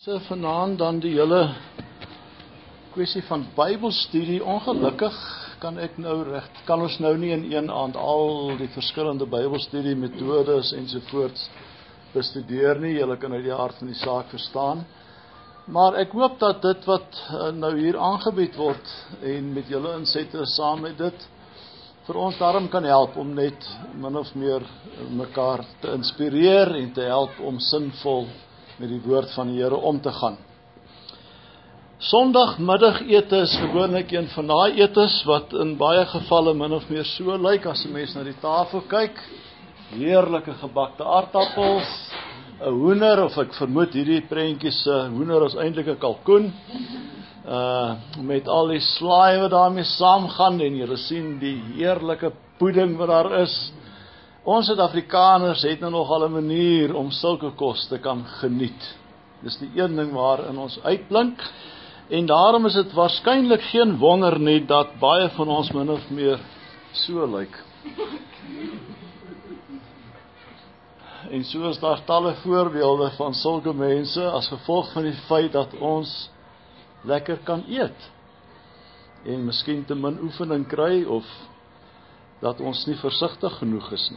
So vanaand dan die hele kwessie van Bybelstudie. Ongelukkig kan ons nou nie in een aand al die verskillende Bybelstudie metodes ensovoorts bestudeer nie. Julle kan uit die hart van die saak verstaan. Maar ek hoop dat dit wat nou hier aangebied word en met julle insette saam met dit vir ons daarom kan help om net min of meer mekaar te inspireer en te help om sinvol met die woord van die Here om te gaan. Sondagmiddagete is gewoonlik een van daai etes wat in baie gevalle min of meer so lyk as 'n mens na die tafel kyk. Heerlike gebakte aardappels, 'n hoender, of ek vermoed hierdie prentjies se hoender is eintlik 'n kalkoen. Met al die slaai wat daarmee saamgaan en julle sien die heerlike pudding wat daar is. Ons Suid-Afrikaners het nou nogal 'n manier om sulke kos te kan geniet. Dis die een ding waarin ons uitblink. En daarom is dit waarskynlik geen wonder nie dat baie van ons min of meer so lyk. En so is daar talle voorbeelde van sulke mense as gevolg van die feit dat ons lekker kan eet. En miskien te min oefening kry of dat ons nie versigtig genoeg is nie.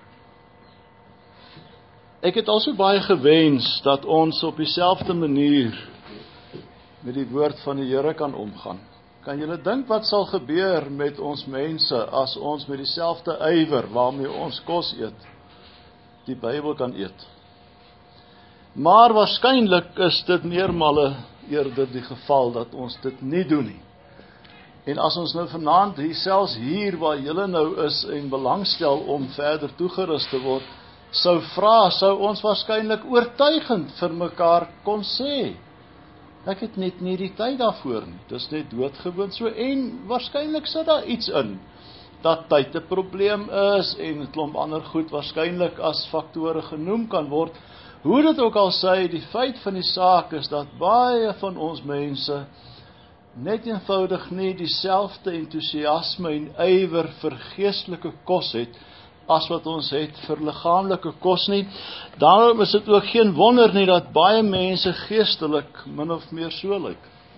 Ek het also baie gewens dat ons op dieselfde manier met die woord van die Here kan omgaan. Kan julle dink wat sal gebeur met ons mense as ons met dieselfde ywer waarmee ons kos eet, die Bybel kan eet? Maar waarskynlik is dit meermale eerder die geval dat ons dit nie doen nie. En as ons nou vanaand selfs hier waar julle nou is en belangstel om verder toegerus te word, sou ons waarskynlik oortuigend vir mekaar kon sê, ek het net nie die tyd daarvoor nie, dis net doodgewoon so, en waarskynlik sit daar iets in, dat tyd 'n probleem is, en 'n klomp ander goed waarskynlik as faktore genoem kan word. Hoe dit ook al sê, die feit van die saak is dat baie van ons mense net eenvoudig nie dieselfde entoesiasme en ywer vir geestelike kos het, as wat ons het vir liggaamlike kos nie. Daarom is dit ook geen wonder nie dat baie mense geestelik min of meer so lyk.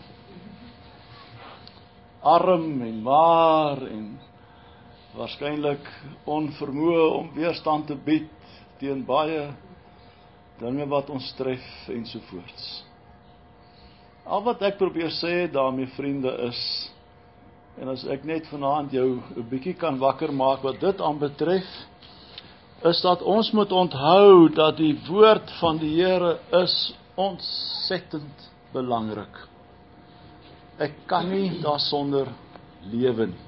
Arm en maar en waarskynlik onvermoë om weerstand te bied teen baie dinge wat ons tref ensovoorts. Al wat ek probeer sê daarmee, vriende, is, en as ek net vanaand jou 'n bietjie kan wakker maak wat dit aanbetref, is dat ons moet onthou dat die woord van die Here is ontsettend belangrik. Ek kan nie daarsonder lewe nie.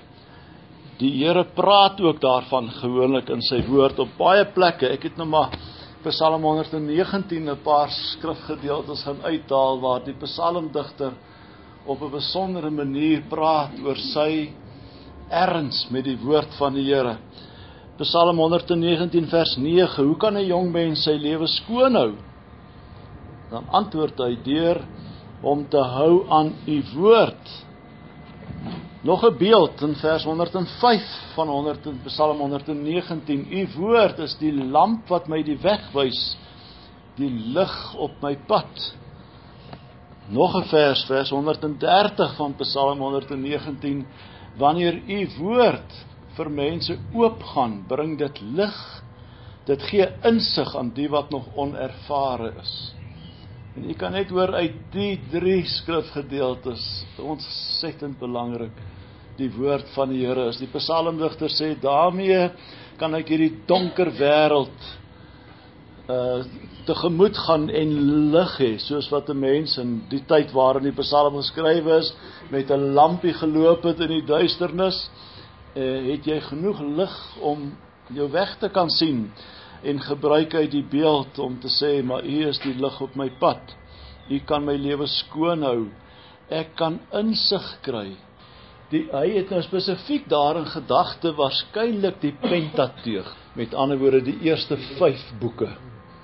Die Here praat ook daarvan gewoonlik in sy woord op baie plekke. Ek het nou maar Psalm 119 'n paar skrifgedeeltes gaan uithaal waar die psalmdigter op 'n besondere manier praat oor sy erns met die woord van die Here. Psalm 119 vers 9, hoe kan 'n jong mens sy lewe skoon hou? Dan antwoord hy deur om te hou aan u woord. Nog 'n beeld in vers 105 van Psalm 119, u woord is die lamp wat my die weg wys, die lig op my pad. Nog 'n vers 130 van Psalm 119, wanneer u woord vir mense oopgaan, bring dit lig, dit gee insig aan die wat nog onervare is. En u kan net hoor uit die 3 skrifgedeeltes, ontsettend belangrik, die woord van die Here is. Die psalmdigter sê, daarmee kan ek hierdie donker wêreld tegemoet gaan en lig hê, soos wat 'n mens in die tyd waarin die psalm geskrywe is, met 'n lampie geloop het in die duisternis, het jy genoeg lig om jou weg te kan sien, en gebruik uit die beeld om te sê, maar u is die lig op my pad, u kan my lewe skoon hou, ek kan insig kry. Hy het nou spesifiek daar in gedagte waarskynlik die Pentateug, met ander woorde die eerste 5 boeke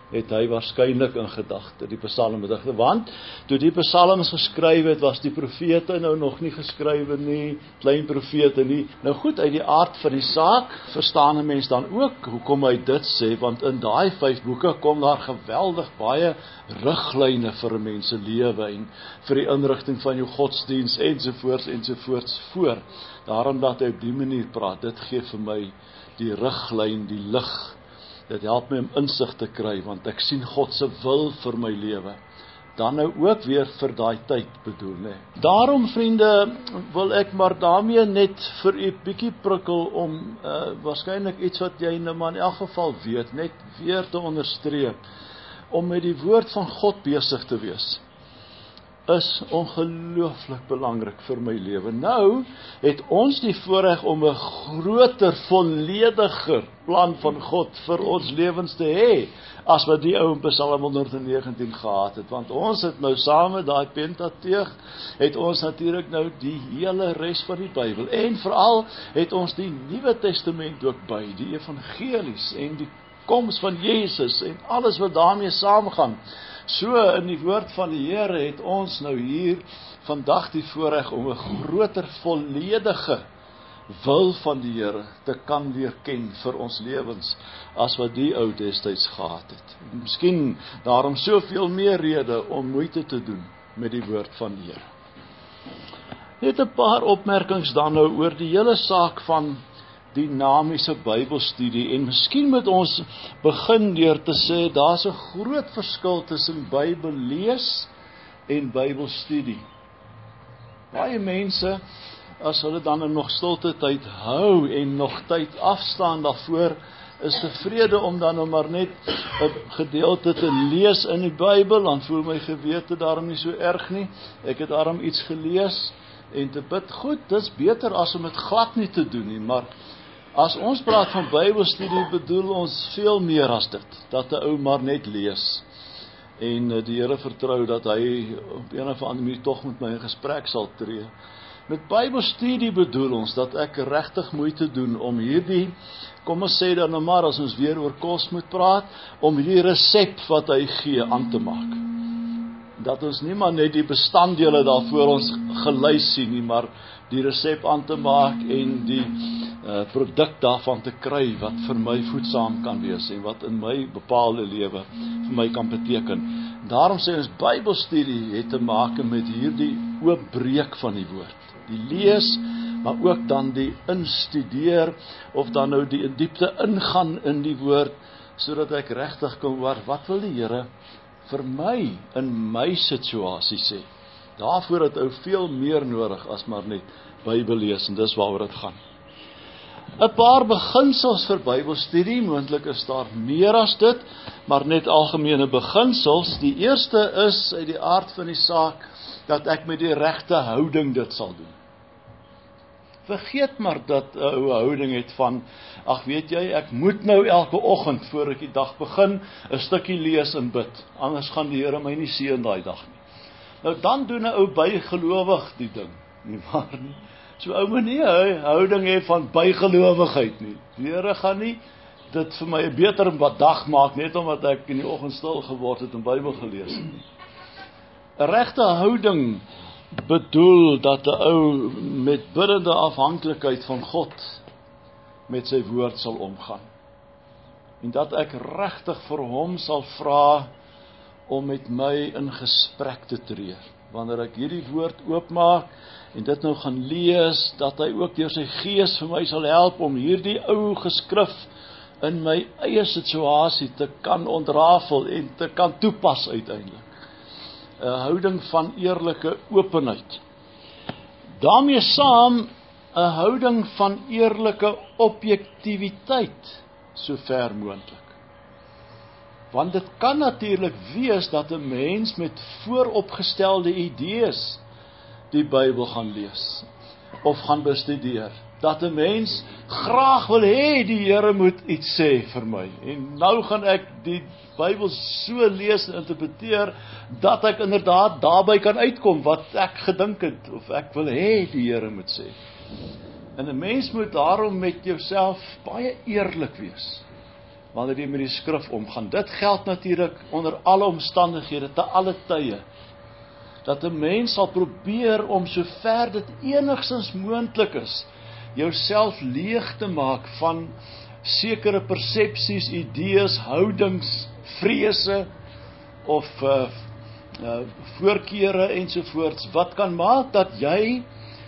het hy waarskynlik in gedagte die psalmdigter, want toe die psalms geskryf het, was die profete nou nog nie geskrywe nie, klein profete nie. Nou goed, uit die aard van die saak verstaan 'n mens dan ook hoekom hy dit sê, want in daai 5 boeke kom daar geweldig baie riglyne vir 'n mens se lewe en vir die inrigting van jou godsdiens ensovoorts voor. Daarom dat hy op die manier praat, dit gee vir my die riglyn, die lig. Dit help my om insig te kry, want ek sien God se wil vir my lewe. Dan nou ook weer vir daai tyd bedoel, né? Daarom, vriende, wil ek maar daarmee net vir u bietjie prikkel om waarskynlik iets wat jy nou maar in elk geval weet, net weer te onderstreep, om met die woord van God besig te wees, is ongelooflik belangrik vir my lewe. Nou het ons die voorreg om 'n groter, vollediger plan van God vir ons lewens te hê, as wat die ou in Psalm 119 gehad het, want ons het nou saam met daai Pentateug, het ons natuurlik nou die hele res van die Bybel, en veral het ons die Nuwe Testament ook by, die evangelies, en die koms van Jesus, en alles wat daarmee saamgaan. So in die woord van die Here het ons nou hier vandag die voorreg om 'n groter, volledige wil van die Here te kan leer ken vir ons lewens, as wat die ou destyds gehad het. Miskien daarom soveel meer rede om moeite te doen met die woord van die Here. Net 'n paar opmerkings dan nou oor die hele saak van dinamiese Bybelstudie, en miskien moet ons begin deur te sê, daar's 'n groot verskil tussen Bybel lees en Bybelstudie. Baie mense, as hulle dan nog stilte tyd hou en nog tyd afstaan daarvoor, is tevrede om dan nou maar net 'n gedeelte te lees in die Bybel, dan voel my gewete daarom nie so erg nie, ek het daarom iets gelees, en te bid, goed, dis beter as om dit glad nie te doen nie, maar as ons praat van Bybelstudie, bedoel ons veel meer as dit, dat 'n ou maar net lees, en die Here vertrou dat hy op een of ander manier tog met my in gesprek sal tree. Met Bybelstudie bedoel ons dat ek regtig moeite doen om hierdie, kom ons sê dan nou maar, as ons weer oor kos moet praat, om hierdie resep wat hy gee aan te maak. Dat ons nie maar net die bestanddele daarvoor ons gelys sien nie, maar die resep aan te maak en die produk daarvan te kry wat vir my voedsaam kan wees en wat in my bepaalde lewe vir my kan beteken. Daarom sê ons Bybelstudie het te maak met hierdie oopbreek van die woord. Die lees, maar ook dan die instudeer, of dan nou die in diepte ingaan in die woord, sodat ek regtig kan hoor, wat wil die Here vir my, in my situasie sê. Daarvoor het ou veel meer nodig as maar net Bybel lees, en dis waaroor dit gaan. 'n paar beginsels vir Bybelstudie, moontlik is daar meer as dit, maar net algemene beginsels. Die eerste is uit die aard van die saak, dat ek met die regte houding dit sal doen. Vergeet maar dat 'n ou houding het van, ag weet jy, ek moet nou elke oggend voor ek die dag begin 'n stukkie lees en bid, anders gaan die Here my nie seën daai dag nie. Nou dan doen 'n ou bygelowig die ding, nie waar nie? So ou moet nie 'n houding hê van bygelowigheid nie. Die Here gaan nie dit vir my 'n beter dag maak net omdat ek in die oggend stil geword het en Bybel gelees het nie. 'n Regte houding bedoel dat 'n ou met biddende afhanklikheid van God met sy woord sal omgaan. En dat ek regtig vir hom sal vra om met my in gesprek te tree. Wanneer ek hierdie woord oopmaak en dit nou gaan lees, dat hy ook deur sy gees vir my sal help om hierdie ou geskrif in my eie situasie te kan ontrafel en te kan toepas uiteindelik. 'n Houding van eerlike openheid. Daarmee saam 'n houding van eerlike objektiwiteit, so ver moontlik. Want dit kan natuurlik wees dat 'n mens met vooropgestelde idees die Bybel gaan lees of gaan bestudeer. Dat 'n mens graag wil hê die Here moet iets sê vir my. En nou gaan ek die Bybel so lees en interpreteer dat ek inderdaad daarby kan uitkom wat ek gedink het of ek wil hê die Here moet sê. En 'n mens moet daarom met jouself baie eerlik wees. wanneer jy met die skrif omgaan. Dit geld natuurlik onder alle omstandighede, te alle tye, dat 'n mens sal probeer om so ver dit enigstens moontlik is, jouself leeg te maak van sekere persepsies, idees, houdings, vrese of voorkeure ensovoorts, wat kan maak dat jy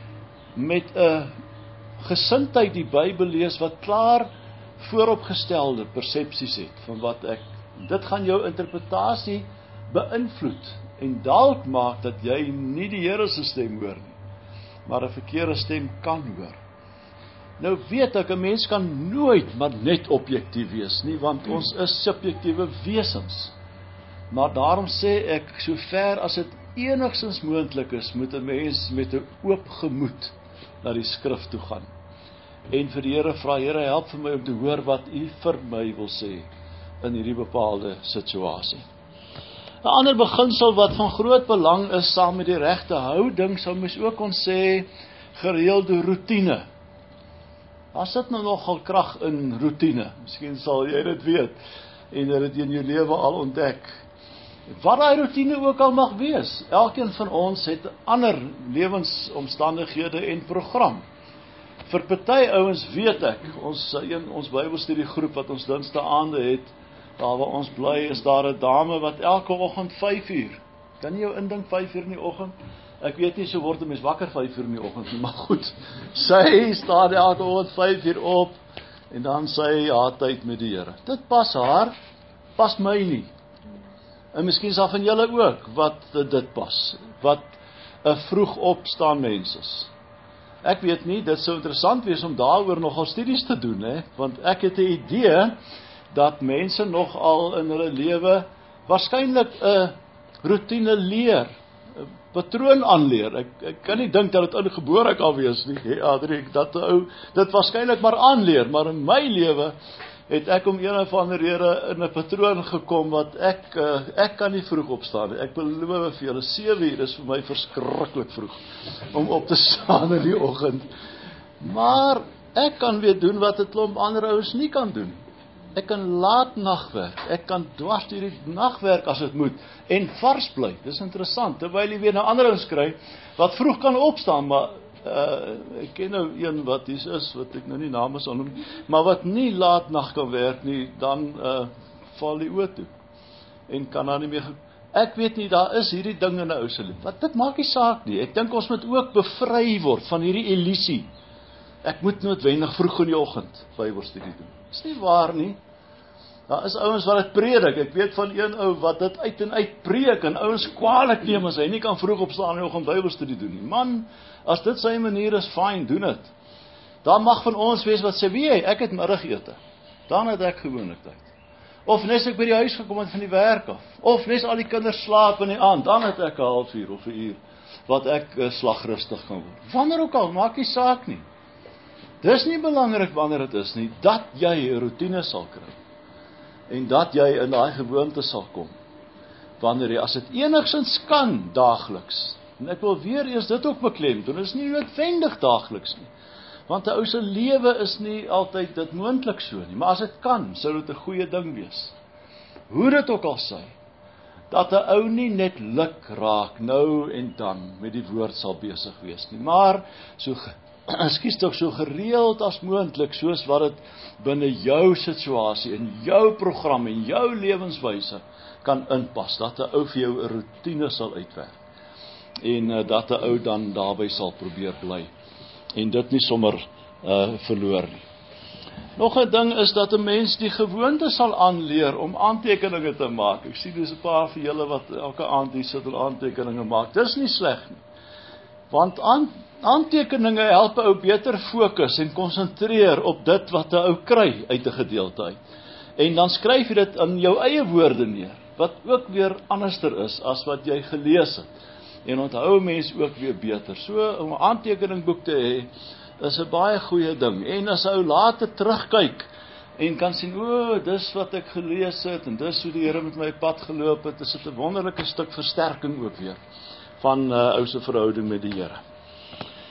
met 'n gesindheid die Bybel lees wat klaar vooropgestelde persepsies het van wat dit gaan jou interpretasie beïnvloed en dalk maak dat jy nie die Here se stem hoor nie, maar 'n verkeerde stem kan hoor. Nou weet ek, 'n mens kan nooit maar net objektief wees nie, want ons is subjektiewe wesens. Maar daarom sê ek, so ver as dit enigstens moontlik is, moet 'n mens met 'n oop gemoed na die skrif toe gaan. En vir die Here vra, Here, help vir my om te hoor wat U vir my wil sê in hierdie bepaalde situasie. 'n ander beginsel wat van groot belang is saam met die regte houding, sou mens ook kon sê, gereelde roetine. Daar sit nou nogal krag in roetine. Miskien sal jy dit weet en dit in jou lewe al ontdek. Wat daai roetine ook al mag wees, elkeen van ons het ander lewensomstandighede en program. Vir party ouens weet ek, ons Bybelstudiegroep wat ons Dinsdae aande het, daar waar ons bly, is daar 'n dame wat elke oggend 5 uur, kan jy jou indink 5 uur in die oggend? Ek weet nie, so word 'n mens wakker 5 uur in die oggend nie, maar goed, sy staan elke oggend 5 uur op, en dan sy haar tyd met die Here. Dit pas haar, pas my nie. En miskien sal van julle ook, wat dit pas, wat 'n vroeg opstaan mens is. Ek weet nie, dit sou interessant wees om daaroor nogal studies te doen, want ek het 'n idee, dat mense nogal in hulle lewe, waarskynlik 'n roetine leer, 'n patroon aanleer. Ek kan nie dink dat dit ingebore kan wees nie, Adriek, dit waarskynlik maar aanleer, maar in my lewe, het ek om een of ander rede in 'n patroon gekom, wat ek kan nie vroeg opstaan nie. Ek beloof vir julle, 7 uur is vir my verskriklik vroeg, om op te staan in die oggend. Maar, ek kan weer doen wat 'n klomp ander ouens nie kan doen. Ek kan laat nagwerk, ek kan dwars deur die nagwerk as dit moet, en vars bly, dis interessant, terwyl jy weer na ander ouens kry, wat vroeg kan opstaan, maar, ek ken nou een wat hier is, wat ek nou nie name sal noem, maar wat nie laat nag kan werk nie, dan val die oë toe, en kan dan nie meer, ek weet nie, daar is hierdie ding in 'n ou se lewe, wat dit maak nie saak nie, ek dink ons moet ook bevry word van hierdie illusie, ek moet noodwendig vroeg in die oggend Bybelstudie doen, is nie waar nie. Daar is ouens wat dit predik, ek weet van een ou wat dit uit en uit preek, en ouens kwaadlik neem as hy nie kan vroeg opstaan in die oggend Bybelstudie doen nie. Man, as dit sy manier is, fyn, doen dit. Daar mag van ons wees wat sê, wie, ek het middagete, dan het ek gewoonlik tyd. Of nes ek by die huis gekom het van die werk af, of nes al die kinders slaap in die aand, dan het ek 'n halfuur of 'n uur, wat ek slagrustig kan word. Wanneer ook al, maak nie saak nie. Dis nie belangrik wanneer dit is nie, dat jy 'n roetine sal kry, en dat jy in daai gewoonte sal kom, wanneer jy, as dit enigstens kan, daagliks, en ek wil weer eers dit ook beklemtoon, is nie noodwendig daagliks nie, want 'n ou se lewe is nie altyd dit moontlik so nie, maar as dit kan, sou dit 'n goeie ding wees. Hoe dit ook al sy, dat 'n ou nie net luk raak, nou en dan, met die woord sal besig wees nie, maar, so gereeld as moontlik, soos wat dit binne jou situasie, in jou program, en jou lewenswyse, kan inpas, dat 'n ou vir jou 'n roetine sal uitwerk, en dat 'n ou dan daarby sal probeer bly, en dit nie sommer verloor nie. Nog 'n ding is dat 'n mens die gewoonte sal aanleer om aantekeninge te maak. Ek sien dis 'n paar vir julle wat elke aand hier sit en aantekeninge maak. Dis nie sleg nie. Want aantekeninge help 'n ou beter fokus en konsentreer op dit wat 'n ou kry uit 'n gedeelte uit. En dan skryf jy dit in jou eie woorde neer, wat ook weer anderster is as wat jy gelees het. En onthou mens ook weer beter. So om 'n aantekeningboek te hê is 'n baie goeie ding. En as 'n ou later terugkyk en kan sien, dis wat ek gelees het en dis hoe die Here met my pad geloop het, is dit 'n wonderlike stuk versterking ook weer van ou se verhouding met die Here.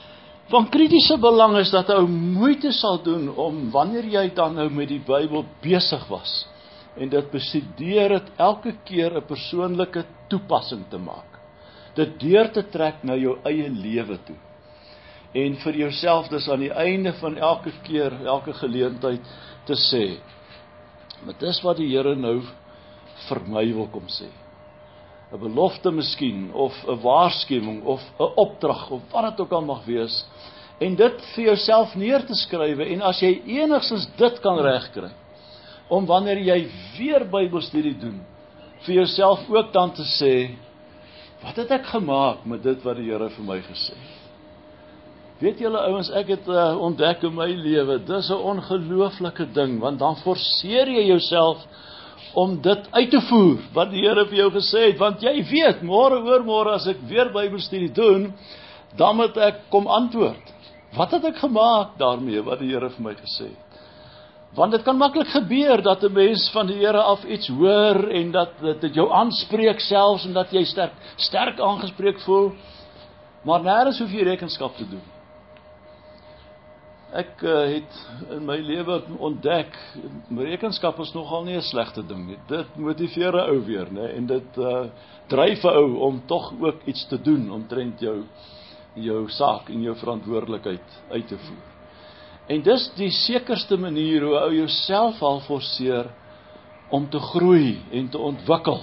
Van kritiese belang is dat ou moeite sal doen om wanneer jy dan nou met die Bybel besig was en dit bestudeer het, elke keer 'n persoonlike toepassing te maak. Dit deur te trek na jou eie lewe toe. En vir jouself dis aan die einde van elke keer, elke geleentheid te sê, maar dis wat die Here nou vir my wil kom sê. 'n belofte miskien, of 'n waarskuwing, of 'n opdrag, of wat dit ook al mag wees, en dit vir jouself neer te skrywe, en as jy enigstens dit kan regkry, om wanneer jy weer Bybelstudie doen, vir jouself ook dan te sê, wat het ek gemaak met dit wat die Here vir my gesê het? Weet julle ouens, ek het ontdek in my lewe, dis 'n ongelooflike ding, want dan forceer jy jouself om dit uit te voer, wat die Here vir jou gesê het, want jy weet, môre oormôre as ek weer Bybelstudie doen, dan moet ek kom antwoord. Wat het ek gemaak daarmee, wat die Here vir my gesê het? Want dit kan maklik gebeur, dat 'n mens van die Here af iets hoor, en dat dit jou aanspreek selfs, en dat jy sterk aangespreek voel, maar nêrens hoef jy rekenskap te doen. Ek het in my lewe ontdek, rekenskap is nogal nie 'n slegte ding nie. Dit motiveer 'n ou weer, né? En dit dryf 'n ou om tog ook iets te doen omtrent jou saak en jou verantwoordelikheid uit te voer. En dis die sekerste manier hoe ou jouself al forceer om te groei en te ontwikkel.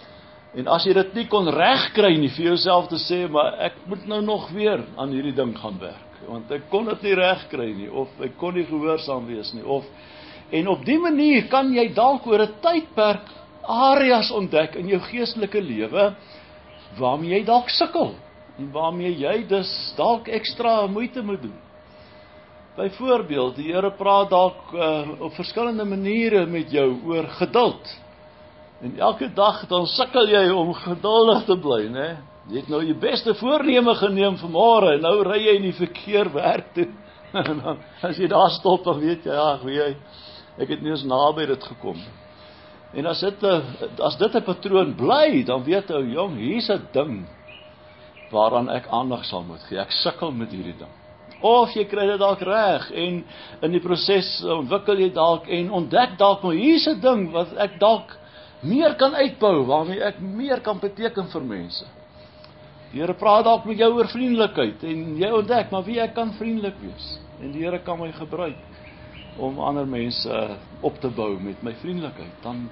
En as jy dit nie kon regkry nie vir jouself te sê, maar ek moet nou nog weer aan hierdie ding gaan werk, want ek kon dit nie regkry nie, of ek kon nie gehoorsaam wees nie, en op die manier kan jy dalk oor 'n tydperk areas ontdek in jou geestelike lewe, waarmee jy dalk sukkel, en waarmee jy dus dalk ekstra moeite moet doen. Byvoorbeeld, die Here praat dalk op verskillende maniere met jou oor geduld. En elke dag dan sukkel jy om geduldig te bly, né? Jy het nou jou beste voorneme geneem vir môre, en nou ry jy in die verkeer werk toe. En dan, as jy daar stop, dan weet jy, ag, ek het nie eens naby dit gekom. En as dit 'n patroon bly, dan weet jy, jong, hier's 'n ding waaraan ek aandag sal moet gee. Ek sukkel met hierdie ding. Of jy kry dit dalk reg, en in die proses ontwikkel jy dalk, en ontdek dalk, maar hier's 'n ding wat ek dalk meer kan uitbou, waarmee ek meer kan beteken vir mense. Die Here praat dalk met jou oor vriendelikheid, en jy ontdek, maar wie ek kan vriendelik wees, en die Here kan my gebruik om ander mense op te bou met my vriendelikheid.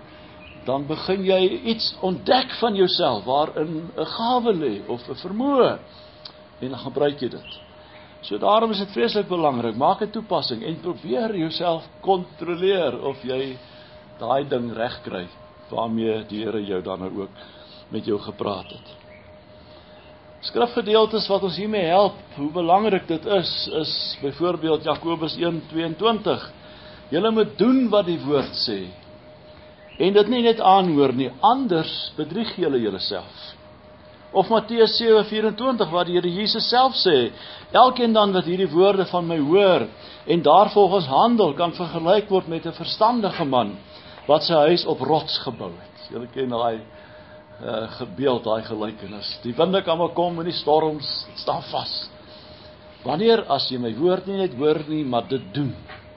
Dan begin jy iets ontdek van jouself, waarin 'n gawe lê, of 'n vermoë, en dan gebruik jy dit. So daarom is dit vreeslik belangrik, maak 'n toepassing, en probeer jouself kontroleer, of jy daai ding reg kry, waarmee die Here jou dan nou ook met jou gepraat het. Skrifgedeeltes wat ons hiermee help, hoe belangrik dit is byvoorbeeld Jakobus 1:22. Julle moet doen wat die woord sê, en dit nie net aanhoor nie, anders bedrieg julle julleself. Of Matteus 7:24, waar die Here Jesus self sê, elkeen dan wat hierdie woorde van my hoor, en daarvolgens handel, kan vergelyk word met 'n verstandige man, wat sy huis op rots gebou het. Julle ken daai gebeeld, daai gelykenis. Die winde kan maar kom, en die storms, dit staan vas. Wanneer as jy my woord nie net hoor nie, maar dit doen,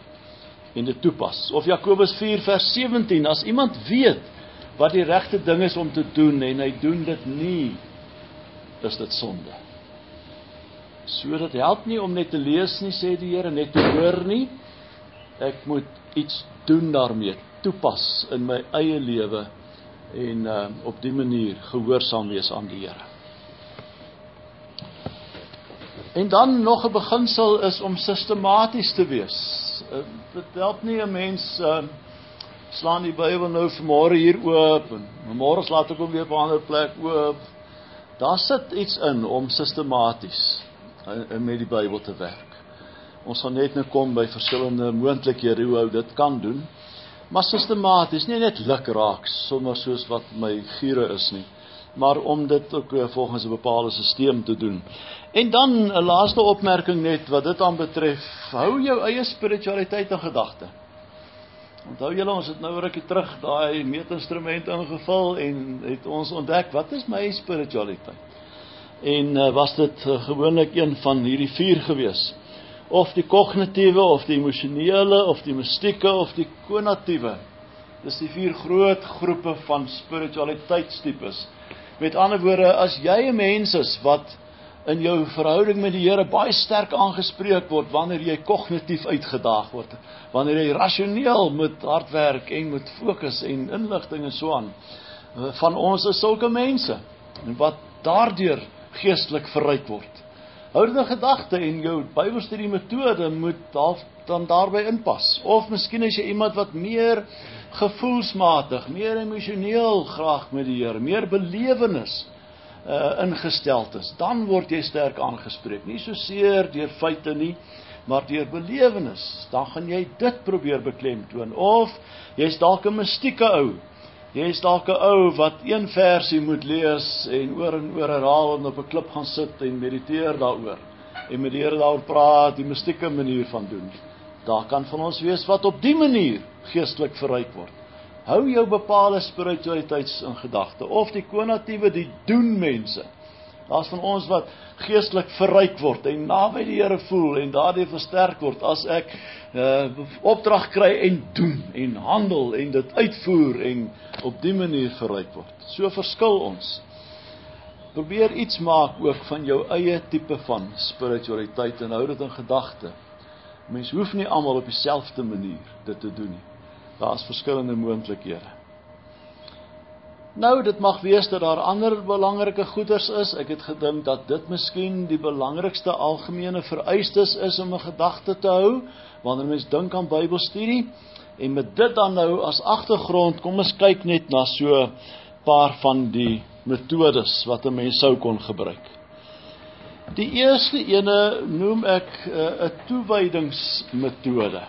en dit toepas. Of Jakobus 4:17, as iemand weet wat die regte ding is om te doen, en hy doen dit nie, is dit sonde. So dit help nie om net te lees nie, sê die Here, net te hoor nie. Ek moet iets doen daarmee, toepas in my eie lewe, en op die manier gehoorsaam wees aan die Here. En dan nog 'n beginsel is om sistematies te wees. Dit help nie 'n mens slaan die Bybel nou vanmôre hier oop, en môre laat ek hom weer op 'n ander plek oop. Daar sit iets in om sistematies met die Bybel te werk. Ons gaan net nou kom by verskillende moontlikhede hoe ou dit kan doen, maar sistematies, nie net lukraaks, sommer soos wat my giere is nie, maar om dit ook volgens 'n bepaalde stelsel te doen. En dan 'n laaste opmerking net wat dit aanbetref, hou jou eie spiritualiteit in gedagte. Onthou julle, ons het nou 'n rukkie terug daai meetinstrument ingevul, en het ons ontdek, wat is my spiritualiteit? en was dit gewoonlik een van hierdie 4 gewees. Of die kognitiewe, of die emosionele, of die mystieke, of die konatiewe. Dis die 4 groot groepe van spiritualiteitstypes. Met ander woorde, as jy 'n mens is wat in jou verhouding met die Here baie sterk aangespreek word wanneer jy kognitief uitgedaag word, wanneer jy rasioneel moet hardwerk en moet fokus en inligting en so aan. Van ons is sulke mense wat daardeur geestelik verryk word. Hou dit in gedagte en jou Bybelstudie metode moet dan daarby inpas. Of miskien is jy iemand wat meer gevoelsmatig, meer emosioneel graag met die Here, meer belewenis ingesteld is, dan word jy sterk aangespreek. Nie so seer deur feite nie, maar deur belewenis. Dan gaan jy dit probeer beklemtoon. Of jy's dalk 'n mystieke ou. Jy's dalk 'n ou wat een versie moet lees en oor herhaal en op 'n klip gaan sit en mediteer daaroor. En met die Here daaroor praat, die mystieke manier van doen. Daar kan van ons wees wat op die manier geestelik verryk word. Hou jou bepaalde spiritualiteits in gedagte. Of die konatiewe, die doen mense. Daar's van ons wat geestelik verryk word en naby die Here voel en daardeur versterk word as ek opdrag kry en doen en handel en dit uitvoer en op die manier verryk word. So verskil ons. Probeer iets maak ook van jou eie tipe van spiritualiteit en hou dit in gedagte. Mens hoef nie almal op dieselfde manier dit te doen nie. Daar is verskillende moontlikhede. Nou, dit mag wees dat daar ander belangrike goeders is. Ek het gedink dat dit miskien die belangrikste algemene vereistes is om 'n gedagte te hou, wanneer mens dink aan Bybelstudie. En met dit dan nou as agtergrond, kom ons kyk net na so 'n paar van die metodes wat 'n mens sou kon gebruik. Die eerste ene noem ek 'n toewydingsmetode.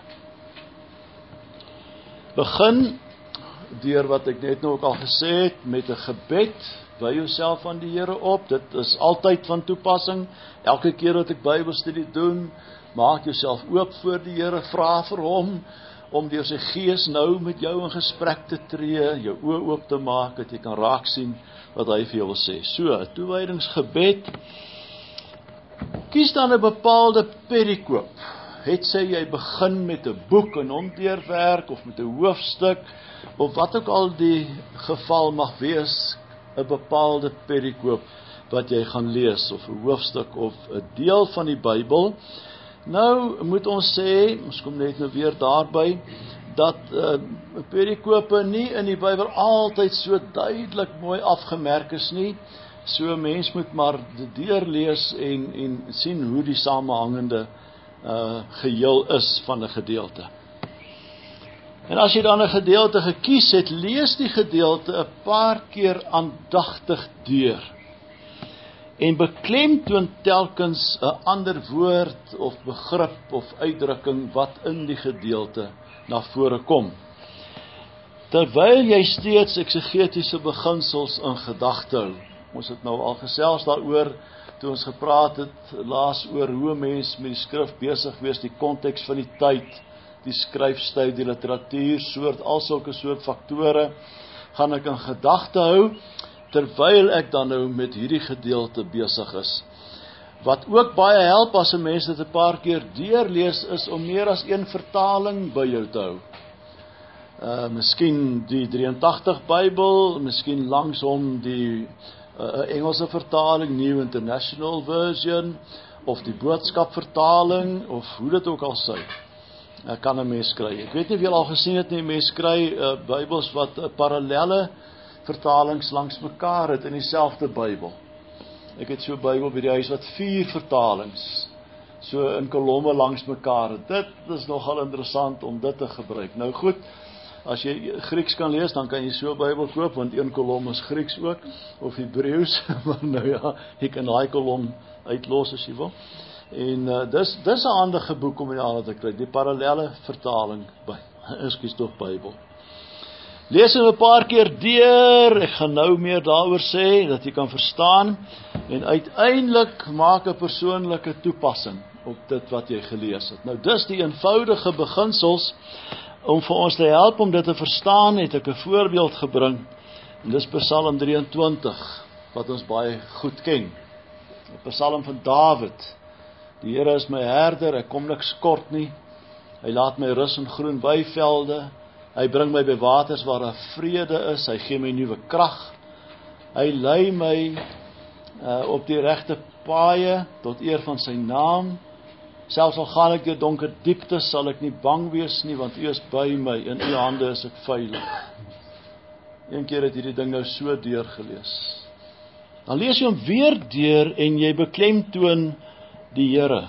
Begin deur wat ek net nou ook al gesê het, met 'n gebed, wy jouself aan die Here op. Dit is altyd van toepassing. Elke keer wat ek Bybelstudie doen, maak jouself oop voor die Here, vra vir hom om deur sy Gees nou met jou in gesprek te tree, jou oë oop te maak, dat jy kan raak sien wat hy vir jou wil sê. So, 'n toewydingsgebed. Kies dan 'n bepaalde perikoop. Het sê jy begin met 'n boek en hom deurwerk, of met 'n hoofstuk, of wat ook al die geval mag wees, 'n bepaalde perikoop wat jy gaan lees, of 'n hoofstuk, of 'n deel van die Bybel. Nou moet ons sê, ons kom net nou weer daarby, dat perikope nie in die Bybel altyd so duidelik mooi afgemerk is nie. So mens moet maar dit deurlees en sien hoe die samehangende geheel is van 'n gedeelte. En as jy dan 'n gedeelte gekies het, lees die gedeelte 'n paar keer aandagtig deur. En beklemtoon telkens 'n ander woord of begrip of uitdrukking wat in die gedeelte na vore kom. Terwyl jy steeds eksegetiese beginsels in gedagte hou. Ons het nou al gesels daaroor, toe ons gepraat het laas oor hoe 'n mens met die skrif besig wees, die konteks van die tyd, die skryfstyl, die literatuur, al sulke soort faktore, gaan ek in gedagte hou, terwyl ek dan nou met hierdie gedeelte besig is. Wat ook baie help as 'n mens dit 'n paar keer deurlees, is om meer as een vertaling by jou te hou. Miskien die 83 Bybel, miskien langsom die Engelse vertaling, New International Version, of die boodskap vertaling, of hoe dit ook al sy. Kan 'n mens kry. Ek weet nie of jy al gesien het nie, mens kry Bybels wat parallelle vertalings langs mekaar het in dieselfde Bybel. Ek het so 'n Bybel by die huis wat 4 vertalings so in kolomme langs mekaar het. Dit is nogal interessant om dit te gebruik. Nou goed, as jy Grieks kan lees, dan kan jy so 'n Bybel koop, want een kolom is Grieks ook, of Hebreëus, maar nou ja, jy kan daai kolom uitlos as jy wil. En dis 'n handige boek om in die hande te kry, die parallelle vertaling by, Bybel. Lees hom 'n paar keer deur, ek gaan nou meer daaroor sê, dat jy kan verstaan, en uiteindelik maak 'n persoonlike toepassing op dit wat jy gelees het. Nou dis die eenvoudige beginsels, om vir ons te help om dit te verstaan, het ek 'n voorbeeld gebring, en dis Psalm 23, wat ons baie goed ken. 'n Psalm van Dawid. Die Here is my herder, ek kom niks kort nie. Hy laat my rus in groen weivelde. Hy bring my by waters waar daar vrede is. Hy gee my nuwe krag. Hy lei my op die regte paaie tot eer van sy naam. Selfs al gaan ek deur donker dieptes, sal ek nie bang wees nie, want U is by my. In U hande is ek veilig. Een keer het hierdie ding nou so deurgelees. Dan lees jy hom weer deur en jy beklemtoon die Here.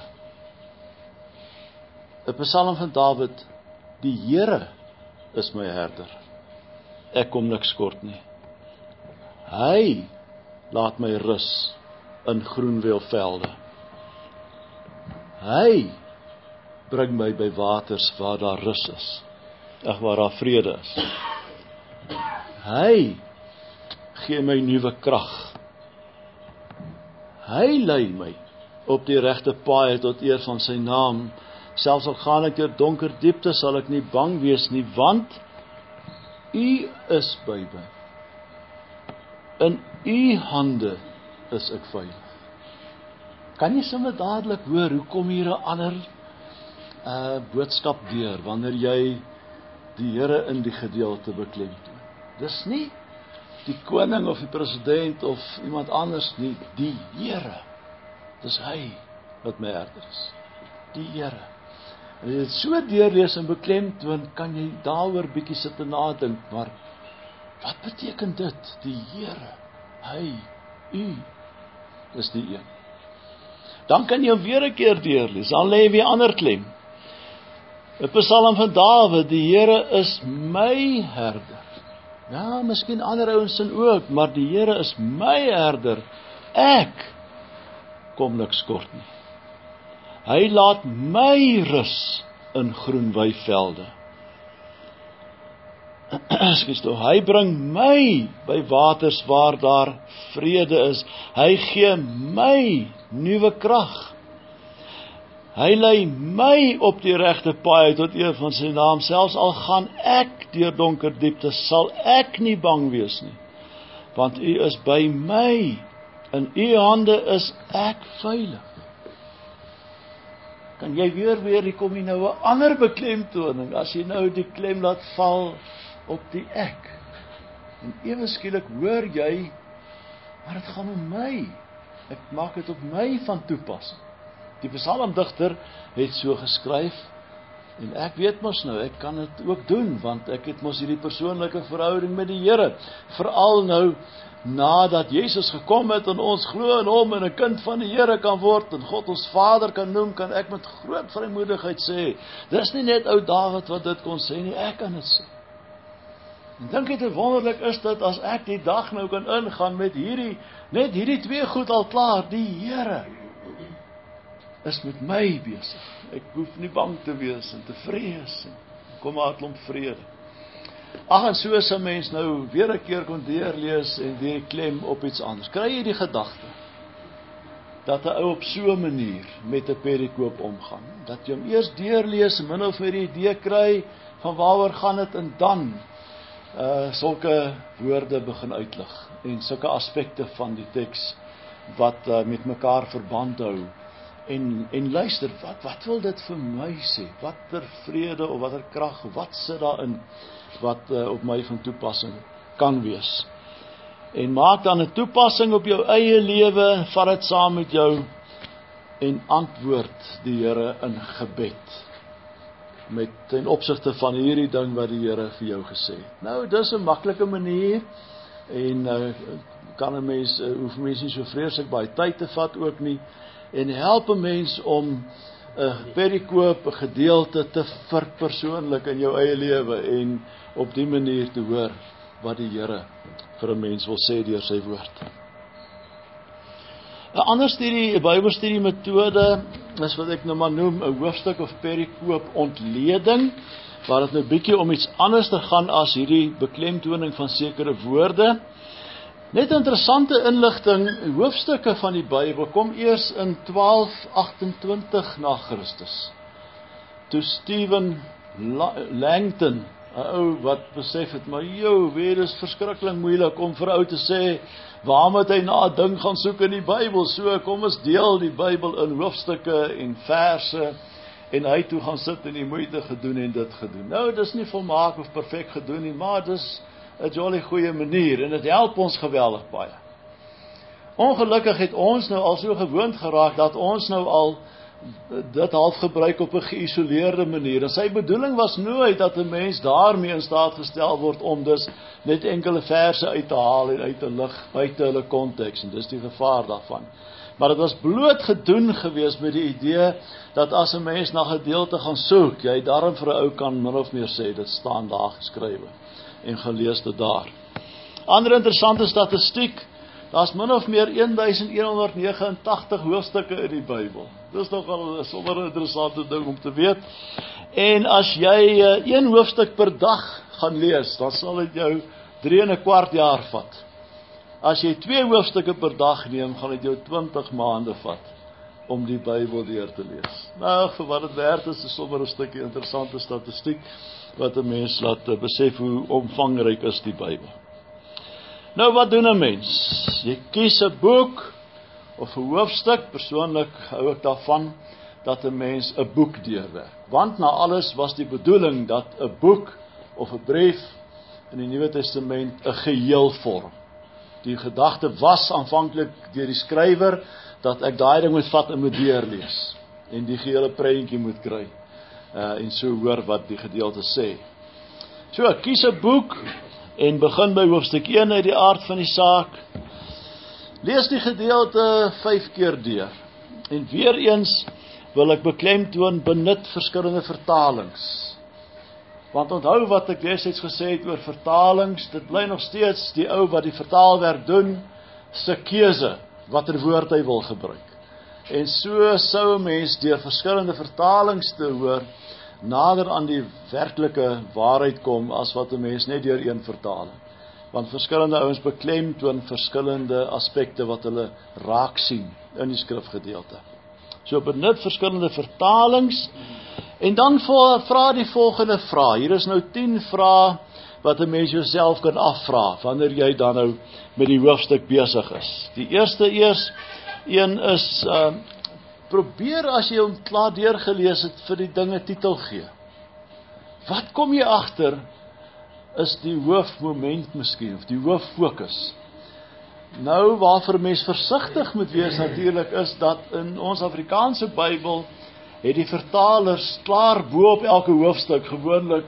'n Psalm van Dawid: Die Here is my herder. Ek kom niks kort nie. Hy laat my rus in groen weilvelde. Hy bring my by waters waar daar rus is. Waar daar vrede is. Hy gee my nuwe krag. Hy lei my op die regte paaie tot eer van sy naam. Selfs al gaan ek deur donker diepte, sal ek nie bang wees nie, want U is by my. In U hande is ek veilig. Kan jy sommer dadelik hoor, hoe kom hier 'n ander boodskap deur, wanneer jy die Here in die gedeelte beklemtoon? Dis nie die koning of die president of iemand anders nie, die Here. Dis hy wat my herder is. Die Here. En as jy dit so deurlees en beklemtoon, kan jy daaroor bietjie sit en nadink, maar wat beteken dit? Die Here, hy, U, is die een. Dan kan jy hom weer 'n keer deurlees, dan lê jy weer ander klem. 'n Psalm van Dawid: Die Here is my herder. Ja, miskien ander ouens sin ook, maar die Here is my herder. Ek kom niks kort nie. Hy laat my rus in groen weivelde. Hy bring my by waters waar daar vrede is. Hy gee my nuwe krag. Hy lei my op die regte paai tot eer van sy naam. Selfs al gaan ek deur donker dieptes, sal ek nie bang wees nie, want U is by my. In U hande is ek veilig. Kan jy weer, hier kom jy nou 'n ander beklemtoning, as jy nou die klem laat val op die ek. En ewe skielik hoor jy, maar dit gaan om my. Ek maak dit op my van toepassing. Die psalmdigter het so geskryf, en ek weet mos nou, ek kan dit ook doen, want ek het mos hierdie persoonlike verhouding met die Here. Veral nou, nadat Jesus gekom het en ons glo in hom en 'n kind van die Here kan word en God ons Vader kan noem, kan ek met groot vrymoedigheid sê, dis nie net ou Dawid wat dit kon sê nie, ek kan dit sê. En dink jy hoe wonderlik is dit as ek die dag nou kan ingaan met net hierdie twee goed al klaar, die Here is met my besig. Ek hoef nie bang te wees en te vrees en kom maar 'n klomp vrede. Ag, en so is 'n mens nou weer 'n keer kon deurlees en weer klem op iets anders. Kry jy die gedagte dat 'n ou op so 'n manier met 'n perikoop omgaan? Dat jy hom eers deurlees, min of meer die idee kry van waaroor gaan dit, en dan sulke woorde begin uitlig en sulke aspekte van die teks wat met mekaar verband hou. En luister, wat wil dit vir my sê? Watter vrede of watter krag, wat sit daarin wat op my van toepassing kan wees? En maak dan 'n toepassing op jou eie lewe, vat dit saam met jou en antwoord die Here in gebed met ten opsigte van hierdie ding wat die Here vir jou gesê het. Nou, dis 'n maklike manier en kan 'n mens hoef mense nie so vreeslik baie tyd te vat ook nie, en help 'n mens om 'n perikoop, 'n gedeelte te verpersoonlik in jou eie lewe en op die manier te hoor wat die Here vir 'n mens wil sê deur sy woord. 'n ander studie, 'n Bybelstudie metode is wat ek nou maar noem 'n hoofstuk of perikoop ontleding, waar dit nou bietjie om iets anders te gaan as hierdie beklemtoning van sekere woorde. Net interessante inligting, hoofstukke van die Bybel kom eers in 1228 na Christus. Toe Stephen Langton 'n ou wat besef het, maar weet, dit is verskriklik moeilik om vir 'n ou te sê, waar moet hy na 'n ding gaan soek in die Bybel? So, kom ons deel die Bybel in hoofstukke en verse, en hy toe gaan sit en die moeite gedoen en dit gedoen. Nou, dit is nie volmaak of perfek gedoen nie, maar dit is 'n jolly goeie manier, en dit help ons geweldig baie. Ongelukkig het ons nou al so gewoond geraak, dat ons nou al dit half gebruik op 'n geïsoleerde manier. En sy bedoeling was nooit dat 'n mens daarmee in staat gestel word om dus net enkele verse uit te haal en uit te lig buite hulle konteks, en dis die gevaar daarvan. Maar dit was bloot gedoen gewees met die idee dat as 'n mens na gedeelte gaan soek, jy daarom vir 'n ou kan min of meer sê, dit staan daar geskrywe en gelees dit daar. Ander interessante statistiek, daar's min of meer 1189 hoofstukke in die Bybel. Dis nogal 'n sommer 'n interessante ding om te weet. En as jy een hoofstuk per dag gaan lees, dan sal dit jou 3 en 'n kwart jaar vat. As jy 2 hoofstukke per dag neem, gaan dit jou 20 maande vat om die Bybel deur te lees. Nou, vir wat dit werd is sommer 'n stukkie interessante statistiek wat 'n mens laat besef hoe omvangryk is die Bybel. Nou, wat doen 'n mens? Jy kies 'n boek of 'n hoofstuk. Persoonlik hou ek daarvan dat 'n mens 'n boek deurwerk. Want na alles was die bedoeling dat 'n boek of 'n brief in die Nuwe Testament 'n geheel vorm. Die gedagte was aanvanklik deur die skrywer dat ek daai ding moet vat en moet deurlees en die gehele prentjie moet kry en so hoor wat die gedeelte sê. So, kies 'n boek en begin by hoofstuk 1 uit die aard van die saak. Lees die gedeelte 5 keer deur. En weer eens wil ek beklemtoon, benut verskillende vertalings. Want onthou wat ek destyds gesê het oor vertalings, dit bly nog steeds die ou wat die vertaalwerk doen, se keuse, watter woord hy wil gebruik. En so sou 'n mens deur verskillende vertalings te hoor, nader aan die werklike waarheid kom, as wat 'n mens net deur een vertaling. Want verskillende ouens beklemtoon verskillende aspekte wat hulle raak sien in die skrifgedeelte. So benut verskillende vertalings, en dan vra die volgende vraag. Hier is nou 10 vrae wat 'n mens jouself kan afvra, wanneer jy dan nou met die hoofstuk besig is. Die eerste een is, probeer as jy hom klaar deurgelees het, vir die dinge titel gee. Wat kom jy agter is die hoofmoment miskien, of die hooffokus? Nou, waarvoor mens versigtig moet wees natuurlik, is dat in ons Afrikaanse Bybel het die vertalers klaar bo op elke hoofstuk gewoonlik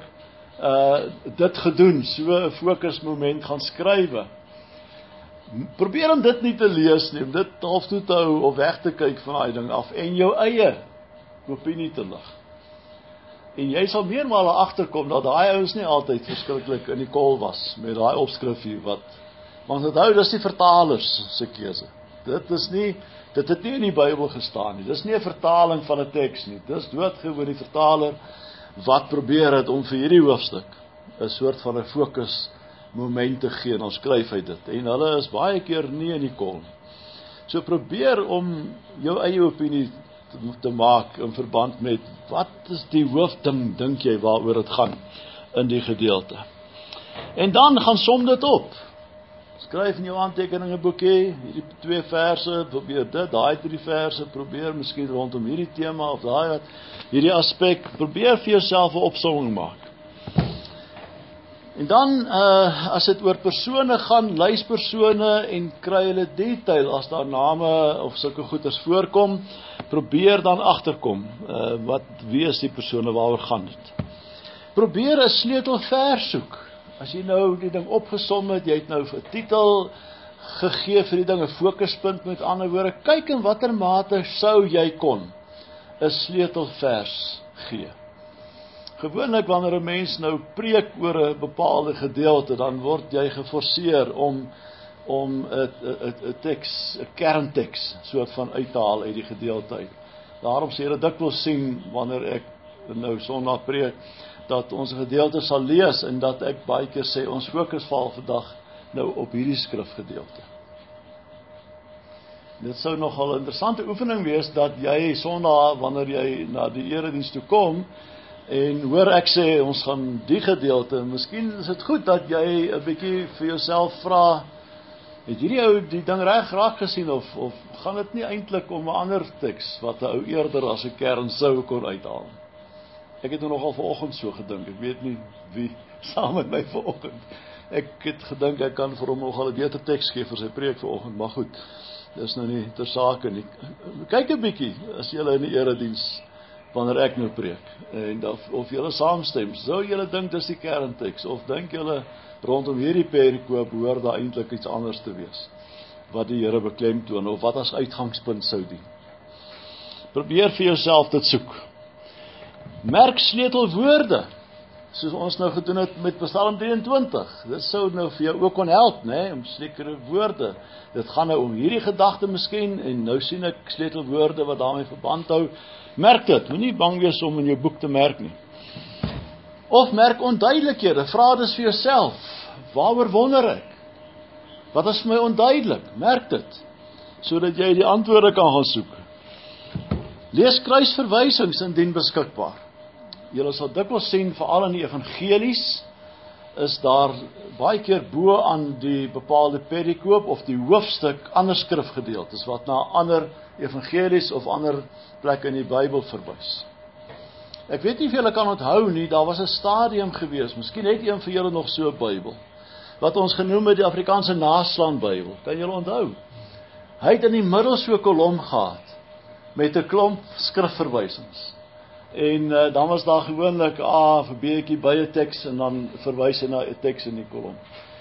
dit gedoen, so 'n fokusmoment gaan skrywe. Probeer om dit nie te lees nie, om dit half toe te hou of weg te kyk van daai ding af en jou eie opinie te lig. En jy sal meermale agterkom dat daai ouens nie altyd verskriklik in die kol was met daai opskrifie want onthou, dis die vertalers se keuse. Dit het nie in die Bybel gestaan nie. Dis nie 'n vertaling van 'n teks nie. Dis doodgewoon die vertaler wat probeer het om vir hierdie hoofstuk 'n soort van 'n fokus moment te gee, en ons skryf hy dit. En hulle is baie keer nie in die kol nie. So probeer om jou eie opinie te maak in verband met wat is die hoofding, dink jy, waaroor dit gaan in die gedeelte. En dan gaan som dit op. Skryf in jou aantekeninge-boekie, hierdie 2 verse, probeer dit, daai 3 verse, probeer miskien rondom hierdie tema of daai hierdie aspek, probeer vir jouself 'n opsomming maak. En dan, as dit oor persone gaan, lys persone en kry hulle detail, as daar name of sulke goeders voorkom, probeer dan agterkom, wie is die persone, waaroor gaan dit. Probeer 'n sleutelvers soek. As jy nou die ding opgesom het, jy het nou 'n titel gegee vir die ding, 'n fokuspunt met ander woorde, kyk in watter mate sou jy kon 'n sleutelvers gee. Gewoonlik wanneer 'n mens nou preek oor 'n bepaalde gedeelte, dan word jy geforseer om 'n teks, 'n kernteks, soort van uit te haal uit die gedeelte uit. Daarom sê jy dit wil sien wanneer ek nou Sondag preek, dat ons gedeelte sal lees, en dat ek baie keer sê, ons fokus val vandag nou op hierdie skrifgedeelte. Dit sou nogal 'n interessante oefening wees, dat jy Sondag, wanneer jy na die erediens toe kom, En hoor ek sê, ons gaan die gedeelte, miskien is dit goed dat jy 'n bietjie vir jouself vra, het hierdie ou die ding reg raak gesien, of gaan dit nie eintlik om 'n ander teks, wat 'n ou eerder as 'n kern sou kon uithaal? Ek het nogal vanoggend so gedink, ek weet nie wie saam met my vanoggend. Ek het gedink, ek kan vir hom nogal 'n beter teks gee vir sy preek vanoggend, maar goed, dis nou nie ter sake nie. Kyk 'n bietjie, as julle in die erediens, wanneer ek nou preek, en of julle saamstem, sou julle dink dis die kernteks, of dink julle rondom hierdie perikoop behoort daar eintlik iets anders te wees, wat die Here beklemtoon, of wat as uitgangspunt sou dien? Probeer vir jouself dit soek. Merk sleutelwoorde, soos ons nou gedoen het met Psalm 23. Dit sou nou vir jou ook kon help, né, om sekere woorde. Dit gaan nou om hierdie gedagte miskien, en nou sien ek sleutelwoorde wat daarmee verband hou. Merk dit, moenie bang wees om in jou boek te merk nie. Of merk onduidelikhede, vra dis vir jouself, waaroor wonder ek? Wat is vir my onduidelik? Merk dit, sodat jy die antwoorde kan gaan soek. Lees kruisverwysings indien beskikbaar. Julle sal dikwels sien, veral in die evangelies, is daar baie keer bo aan die bepaalde perikoop of die hoofstuk ander skrifgedeeltes wat na ander evangelies of ander plekke in die Bybel verwys. Ek weet nie of julle kan onthou nie, daar was 'n stadium gewees, miskien het een van julle nog so 'n Bybel, wat ons genoem het die Afrikaanse Naslaan Bybel. Kan julle onthou? Hy het in die middel so 'n kolom gehad met 'n klomp skrifverwysings. En dan was daar gewoonlik A vir B by 'n teks en dan verwys hy na 'n teks in die kolom.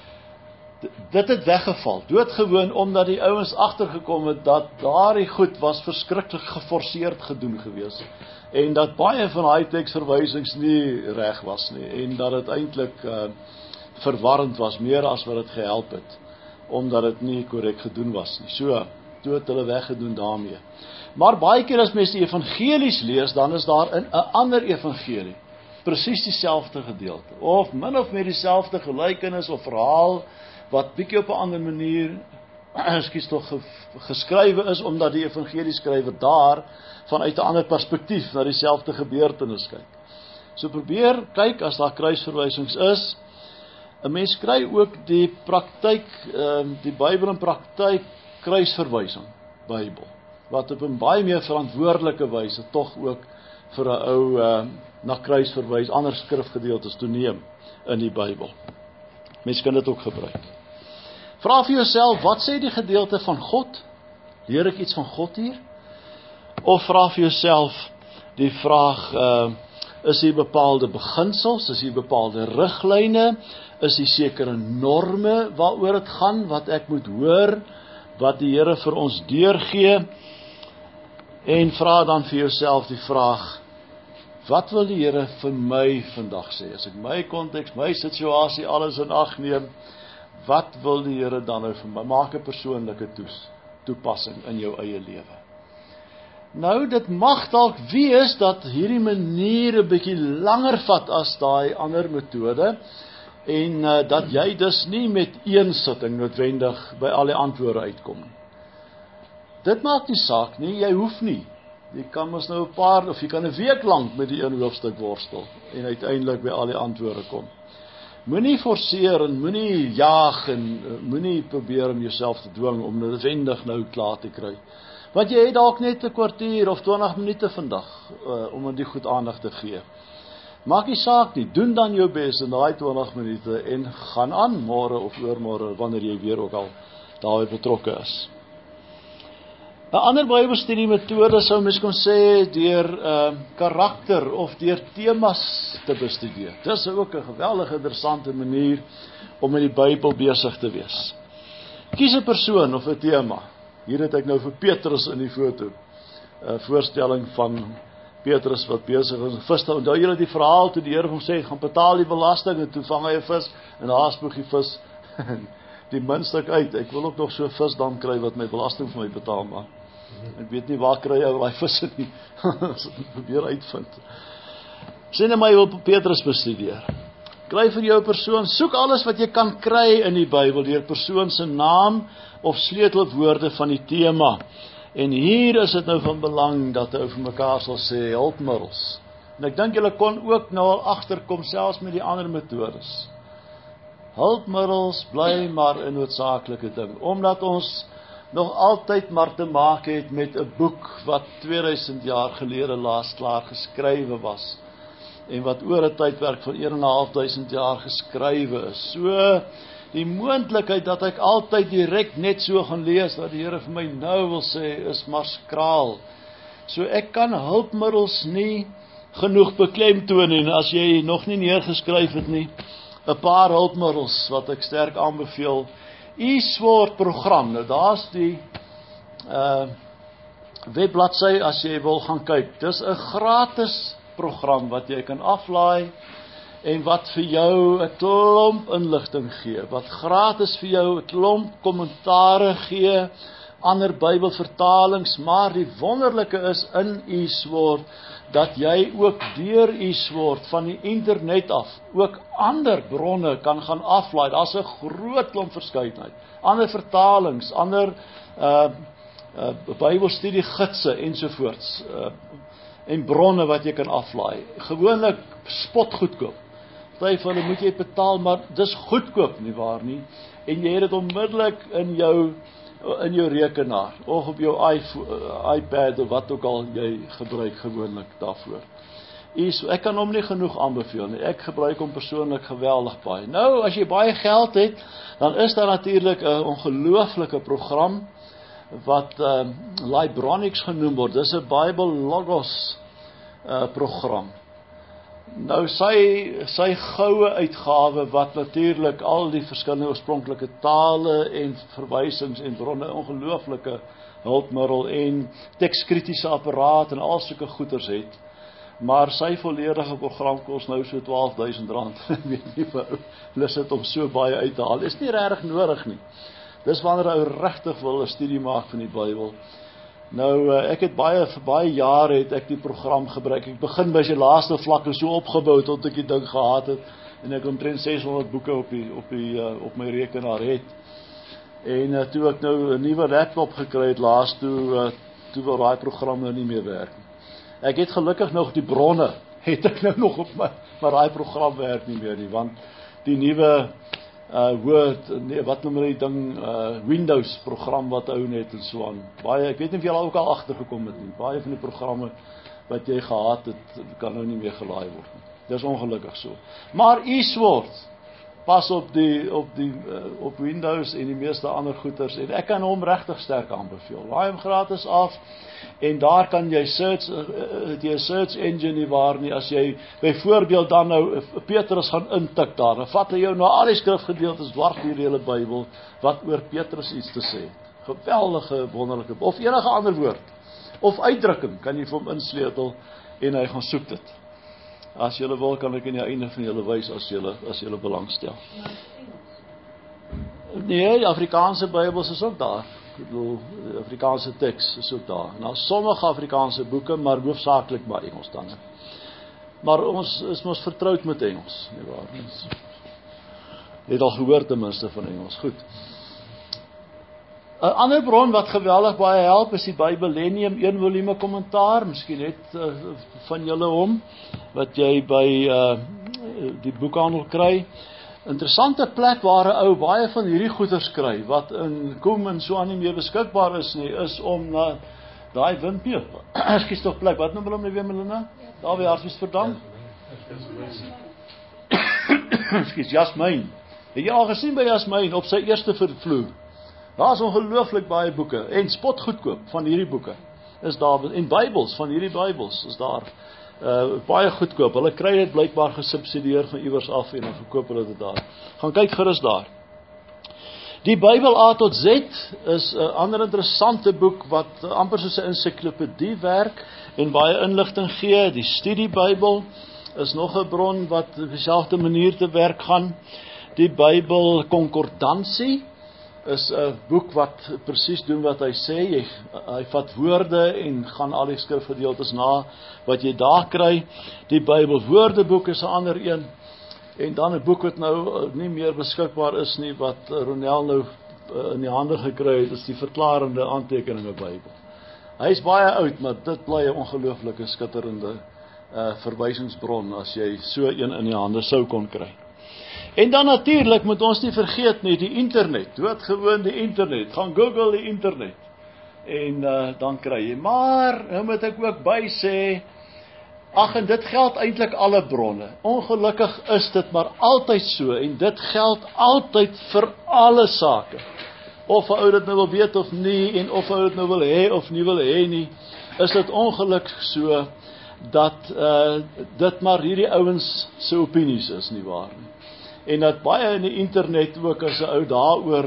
Dit het weggeval, doodgewoon, omdat die ouens agtergekom het dat daardie goed was verskriklik geforseerd gedoen gewees, en dat baie van daai teksverwysings nie reg was nie, en dat dit eintlik verwarrend was, meer as wat dit gehelp het, omdat dit nie korrek gedoen was nie. So, toe het hulle weggedoen daarmee. Maar baie keer as mens die evangelies lees, dan is daar in 'n ander evangelie presies dieselfde gedeelte, of min of meer dieselfde gelykenis of verhaal, wat bietjie op 'n ander manier geskrywe is, omdat die evangelieskrywer daar vanuit 'n ander perspektief na dieselfde gebeurtenis kyk. So probeer kyk as daar kruisverwysings is. 'n Mens kry ook die praktyk, die Bybel in praktyk kruisverwysing Bybel, wat op 'n baie meer verantwoordelike wyse tog ook vir 'n ou na kruis verwys, ander skrifgedeeltes toeneem in die Bybel. Mens kan dit ook gebruik. Vra vir jouself, wat sê die gedeelte van God? Leer ek iets van God hier? Of vra vir jouself die vraag, is hier bepaalde beginsels, is hier bepaalde riglyne, is hier sekere norme waaroor dit gaan, wat ek moet hoor, wat die Here vir ons deurgee? En vra dan vir jouself die vraag, wat wil die Here vir my vandag sê? As ek my konteks, my situasie, alles in ag neem, wat wil die Here dan nou vir my? Maak 'n persoonlike toepassing in jou eie lewe. Nou, dit mag dalk wees dat hierdie manier 'n bietjie langer vat as daai ander metode, en dat jy dus nie met een sitting noodwendig by al die antwoorde uitkom nie. Dit maak nie saak nie, jy hoef nie. Jy kan mos nou 'n paar, of jy kan 'n week lank met die een hoofstuk worstel, en uiteindelik by al die antwoorde kom. Moenie forceer en moenie jaag en moenie probeer om jouself te dwing om noodwendig nou klaar te kry. Want jy het dalk net 'n kwartier of 20 minute vandag om aan die goed aandag te gee. Maak nie saak nie, doen dan jou bes in daai 20 minute en gaan aan môre of oormôre, wanneer jy weer ook al daarbey betrokke is. 'n Ander Bybelstudie metode sou mens kon sê deur karakter of deur temas te bestudeer. Dis ook 'n geweldige interessante manier om met die Bybel besig te wees. Kies 'n persoon of 'n tema. Hier het ek nou vir Petrus in die foto 'n voorstelling van Petrus wat besig is om vis te. Onthou julle die verhaal toe die Here hom sê, gaan betaal die belasting, en toe vang hy 'n vis en daar spoeg die vis die muntstuk uit. Ek wil ook nog so 'n vis dan kry wat my belasting vir my betaal, maar ek weet nie waar kry jy daai visse nie. As ek probeer uitvind. Sê net maar jy wil Petrus bestudeer. Kry vir jou 'n persoon, soek alles wat jy kan kry in die Bybel deur persoon se naam of sleutelwoorde van die tema. En hier is dit nou van belang dat ou vir mekaar sal sê hulpmiddels. En ek dink julle kon ook nou al agterkom, selfs met die ander metodes. Hulpmiddels bly maar 'n noodsaaklike ding, omdat ons nog altyd maar te maak het met 'n boek wat 2000 jaar gelede laas klaar geskrywe was, en wat oor 'n tydperk van 1500 jaar geskrywe is. So, die moontlikheid dat ek altyd direk net so gaan lees, wat die Here vir my nou wil sê, is maar skraal. So ek kan hulpmiddels nie genoeg beklemtoon nie, en as jy nog nie neergeskryf het nie, 'n paar hulpmiddels wat ek sterk aanbeveel. eSword program, nou daar's die webbladsy as jy wil gaan kyk. Dis 'n gratis program wat jy kan aflaai en wat vir jou 'n klomp inligting gee, wat gratis vir jou 'n klomp kommentare gee, ander Bybelvertalings, maar die wonderlike is in eSword dat jy ook deur eSword van die internet af ook ander bronne kan gaan aflaai. Daar's 'n groot klomp verskeidenheid, ander vertalings, ander Bybelstudiegidse ensovoorts, en bronne wat jy kan aflaai. Gewoonlik spotgoedkoop. Party van hulle moet jy betaal, maar dis goedkoop, nie waar nie? En jy het dit onmiddellik in jou rekenaar, of op jou iPad, of wat ook al jy gebruik gewoonlik daarvoor. Ek kan hom nie genoeg aanbeveel nie. Ek gebruik hom persoonlik geweldig baie. Nou, as jy baie geld het, dan is daar natuurlik 'n ongelooflike program, wat Libronics genoem word. Dis 'n Bible Logos program. Nou sy goue uitgawe, wat natuurlik al die verskillende oorspronklike tale en verwysings en bronne, ongelooflike hulpmiddel en tekskritiese apparaat en al sulke goeders het. Maar sy volledige program kos nou so R12.000. Ek weet nie vir lus dit om so baie uit te haal. Dis nie regtig nodig nie. Dis wanneer ou regtig wil 'n studie maak van die Bybel. Nou, ek het vir baie jare het ek die program gebruik. Ek begin by sy laaste vlak en so opgebou tot ek die ding gehad het, en ek omtrent 600 boeke op my rekenaar het. En toe ek nou 'n nuwe laptop gekry het laas, toe wil daai program nou nie meer werk nie. Ek het gelukkig nog die bronne, het ek nou nog op maar daai program werk nie meer nie, want die nuwe Word, wat noem die ding, Windows program wat ou net en so aan. Baie, ek weet nie of julle ook al agtergekom het nie. Baie van die programme wat jy gehad het, kan nou nie meer gelaai word nie. Dis ongelukkig so. Maar eSword pas op Windows en die meeste ander goeders, en ek kan hom regtig sterk aanbeveel. Laai hom gratis af, en daar kan jy die search engine nie waar nie, as jy byvoorbeeld dan nou Petrus gaan intik daar, dan vat hy jou na al die skrifgedeeltes dwars deur die hele Bybel, wat oor Petrus iets te sê het. Geweldige, wonderlike, of enige ander woord, of uitdrukking, kan jy vir hom insleutel, en hy gaan soek dit. As julle wil, kan ek in die einde van julle wys, as julle belangstel. Nee, die Afrikaanse Bybels is ook daar. Ek bedoel, die Afrikaanse teks is ook daar. Nou, sommige Afrikaanse boeke, maar hoofsaaklik maar Engels dan. Maar ons is mos vertroud met Engels, nie waar? Jy het al gehoor ten minste van Engels, goed. 'n ander bron wat geweldig baie help, is die Bybellennium 1 volume kommentaar, miskien net van julle hom, wat jy by die boekhandel kry. Interessante plek waar 'n ou baie van hierdie goeders kry, wat in Kom en so aan nie meer beskikbaar is nie, is om na daai windmeul, ekskuus tog plek, wat noem hulle hom nou weer, Melina? Daar by Hartbeespoort. Ekskuus, Jasmyn. Het jy al gesien by Jasmyn op sy eerste vloer? Daar is ongelooflik baie boeke, en spotgoedkoop van hierdie boeke is daar, en Bybels, van hierdie Bybels is daar, baie goedkoop. Hulle kry dit blykbaar gesubsidieer van iewers af, en dan verkoop hulle dit daar. Gaan kyk gerus daar. Die Bybel A tot Z is 'n ander interessante boek, wat amper soos 'n ensiklopedie werk, en baie inligting gee. Die Studiebybel is nog 'n bron wat op dieselfde manier te werk gaan. Die Bybel Konkordansie is 'n boek wat presies doen wat hy sê. Hy vat woorde en gaan al die skrifgedeeltes na wat jy daar kry. Die Bybel Woordeboek is 'n ander een. En dan 'n boek wat nou nie meer beskikbaar is nie, wat Ronel nou in die hande gekry het, is die Verklarende Aantekeninge Bybel. Hy is baie oud, maar dit bly 'n ongelooflike skitterende verwysingsbron as jy so een in die hande sou kon kry. En dan natuurlik moet ons nie vergeet nie, die internet, doodgewoon die internet, gaan Google die internet, en dan kry jy, maar, nou moet ek ook by sê, en dit geld eintlik alle bronne, ongelukkig is dit maar altyd so, en dit geld altyd vir alle sake, of 'n ou dit nou wil weet of nie, en of 'n ou dit nou wil hê of nie wil hê nie, is dit ongelukkig so, dat dit maar hierdie ouens se opinies is, nie waar nie. En dat baie in die internet ook as 'n ou daaroor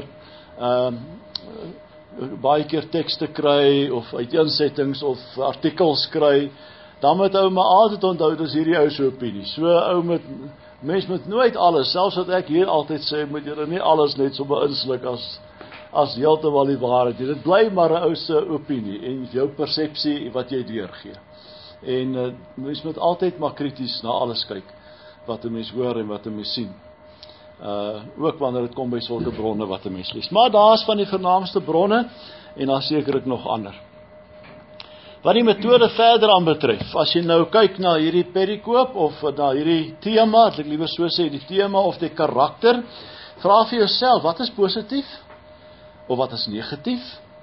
baie keer tekste kry, of uiteensettings, of artikels kry, dan moet ou maar altyd onthou, dis hierdie ou se opinie. So ou mens moet nooit alles, selfs wat ek hier altyd sê, moet jy nie alles net so beïnsluk as heeltemal die waarheid. Dit bly maar 'n ou se opinie, en jou persepsie wat jy deurgee. En mens moet altyd maar krities na alles kyk, wat 'n mens hoor en wat 'n mens sien. Ook wanneer dit kom by sulke bronne wat 'n mens lees. Maar daar is van die vernaamste bronne, en daar sekerlik nog ander. Wat die metode verder aan betref, as jy nou kyk na hierdie perikoop, of na hierdie tema, het ek liewer so sê, die tema of die karakter, vra vir jouself, wat is positief? Of wat is negatief?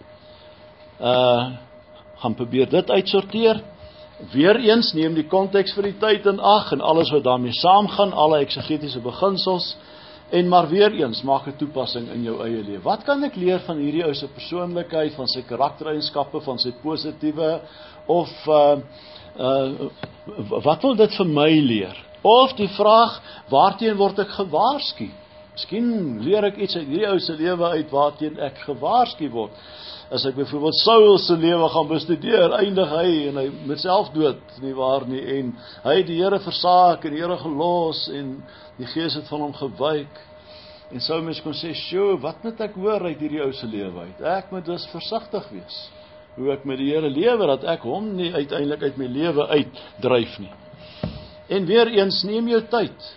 Gaan probeer dit uitsorteer. Weereens neem die konteks vir die tyd in ag, en alles wat daarmee saamgaan, alle eksegetiese beginsels, en maar weereens maak 'n toepassing in jou eie lewe. Wat kan ek leer van hierdie ou se persoonlikheid, van sy karaktereienskappe, van sy positiewe, of wat wil dit vir my leer? Of die vraag, waarteen word ek gewaarsku? Miskien leer ek iets uit hierdie ou se lewe uit waarteen ek gewaarsku word. As ek byvoorbeeld Saul se lewe gaan bestudeer, eindig hy en hy met selfdood, nie waar nie, en hy het die Here versaak en die Here gelos, en die Gees het van hom gewyk, en sou mens kon sê, sjoe, wat moet ek hoor uit hierdie ou se lewe uit? Ek moet dus versigtig wees, hoe ek met die Here lewe, dat ek hom nie uiteindelik uit my lewe uitdryf nie. En weer eens, neem jou tyd.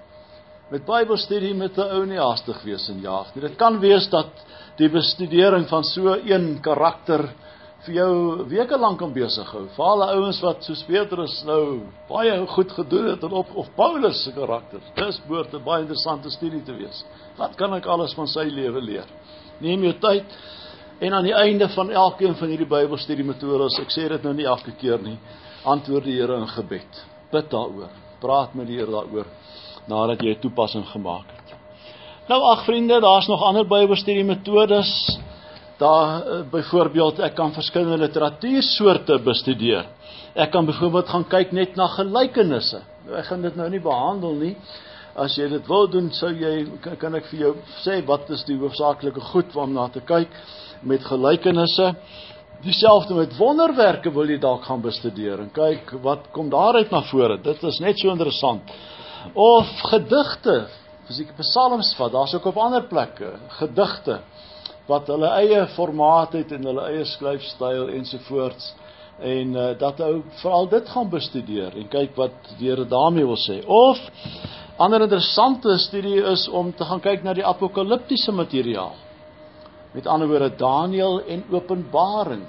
Met Bybelstudie moet 'n ou nie haastig wees en jaag nie. Dit kan wees dat die bestudering van so een karakter vir jou weke lank kan besig hou. Vir alle ouens wat soos Petrus nou baie goed gedoen het, of Paulus se karakter. Dis behoort 'n baie interessante studie te wees. Wat kan ek alles van sy lewe leer? Neem jou tyd, en aan die einde van elkeen van hierdie Bybelstudie metodes, ek sê dit nou nie elke keer nie, antwoord die Here in gebed. Bid daaroor, praat met die Here daaroor, nadat jy 'n toepassing gemaak het. Nou vriende, daar's nog ander Bybelstudie metodes. Daar byvoorbeeld, ek kan verskillende literatuursoorte bestudeer. Ek kan byvoorbeeld gaan kyk net na gelykenisse. Ek gaan dit nou nie behandel nie. As jy dit wil doen, kan ek vir jou sê, wat is die hoofsaaklike goed om na te kyk met gelykenisse. Dieselfde met wonderwerke wil jy dalk gaan bestudeer, en kyk, wat kom daaruit na vore. Dit is net so interessant. Of gedigte, as ek psalms vat, daar's ook op ander plekke, gedigte, wat hulle eie formaat het, en hulle eie skryfstyl, ensovoorts, en dat ou veral dit gaan bestudeer, en kyk wat die Here daarmee wil sê. Of, ander interessante studie is, om te gaan kyk na die apokaliptiese materiaal, met ander woorde, Daniël en Openbaring.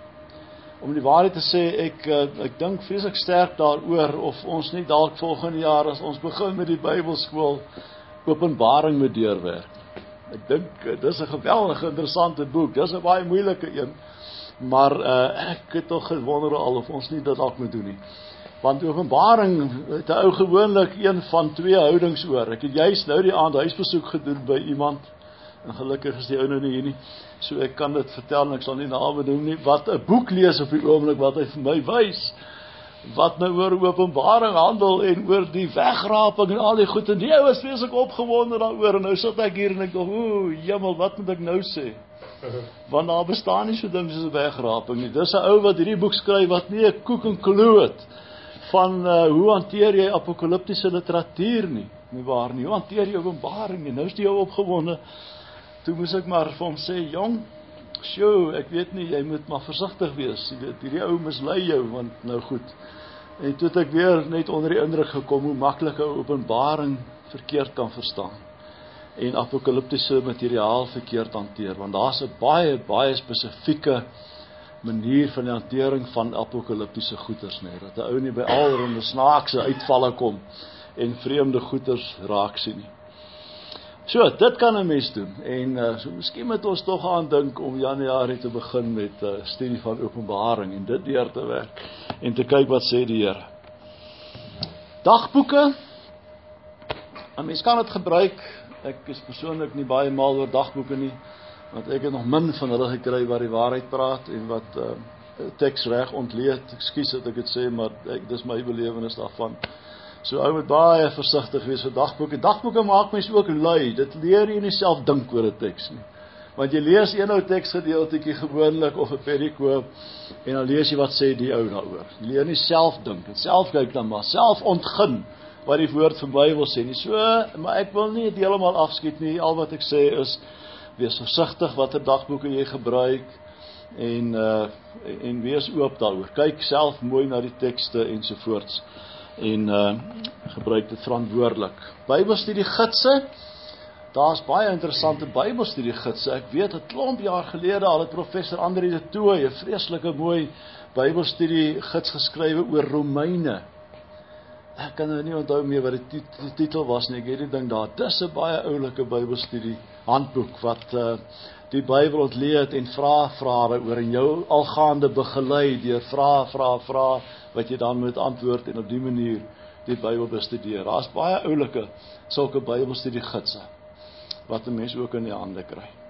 Om die waarheid te sê, ek dink vreeslik sterk daaroor, of ons nie dalk volgende jaar, as ons begin met die Bybelskool, Openbaring moet deurwerk. Ek dink, dis 'n geweldige interessante boek, dis 'n baie moeilike een, maar ek het toch gewonder al of ons nie dit dalk moet doen nie. Want Openbaring het 'n ou gewoonlik een van twee houdings oor. Ek het juist nou die aand huisbesoek gedoen by iemand, en gelukkig is die ou nou nie hier nie, so ek kan dit vertel, en ek sal nie name doen nie, wat 'n boek lees op die oomblik, wat hy vir my wys, wat nou oor Openbaring handel, en oor die wegraping, en al die goed, en die ou is vreeslik opgewonde daaroor, en nou sit ek hier, en ek dink, jemmel, wat moet ek nou sê? Want daar bestaan nie so ding soos 'n wegraping nie. Dis 'n ou wat hierdie boek skryf, wat nie 'n koek en kloot het, van hoe hanteer jy apokaliptiese literatuur nie waar nie, hoe hanteer jy Openbaring nie, nou is die ou opgewonde. Toe moes ek maar vir hom sê, jong, sjoe, ek weet nie, jy moet maar versigtig wees, jy weet, hierdie ou mislei jou, want nou goed. En toe het ek weer net onder die indruk gekom, hoe maklik 'n Openbaring verkeerd kan verstaan, en apokaliptiese materiaal verkeerd hanteer, want daar's 'n baie spesifieke manier van die hantering van apokaliptiese goeters, nee, dat 'n ou nie by allerhande snaakse uitvalle kom en vreemde goeters raak sien nie. So, dit kan 'n mens doen, en so miskien moet ons tog aan dink om Januarie te begin met studie van Openbaring, en dit deur te werk, en te kyk wat sê die Here. Dagboeke, 'n mens kan dit gebruik, ek is persoonlik nie baie mal oor dagboeke nie, want ek het nog min van hulle gekry wat die waarheid praat, en wat teks reg ontleed, ekskuus dat ek dit sê, maar dis my belewenis daarvan. So ou moet baie versigtig wees vir dagboeke. Dagboeke maak mens ook lui. Dit leer jy nie self dink oor 'n teks nie. Want jy lees een ou teksgedeeltjie gewoonlik of 'n perikoop en dan lees jy wat sê die ou daaroor. Jy leer nie self dink en self kyk dan maar, self ontgin wat die woord vir my wil sê nie. So, maar ek wil nie dit heeltemal afskiet nie. Al wat ek sê is wees versigtig watter dagboeke jy gebruik en wees oop daaroor. Kyk self mooi na die tekste ensovoorts. En gebruik dit verantwoordelik. Bybelstudie gidse, daar's baie interessante Bybelstudie gidse. Ek weet 'n klomp jaar gelede al het professor Andri de Tooy 'n vreeslike mooi Bybelstudie gids geskrywe oor Romeine. Ek kan nou nie onthou meer wat die titel was nie. Ek het die ding daar. Dis 'n baie oulike Bybelstudie handboek wat die Bybel ontleed en vra daaroor en jou algaande begelei deur vra wat jy dan moet antwoord en op die manier die Bybel bestudeer. Daar's baie oulike sulke Bybelstudie gidse wat 'n mens ook in die hande kry.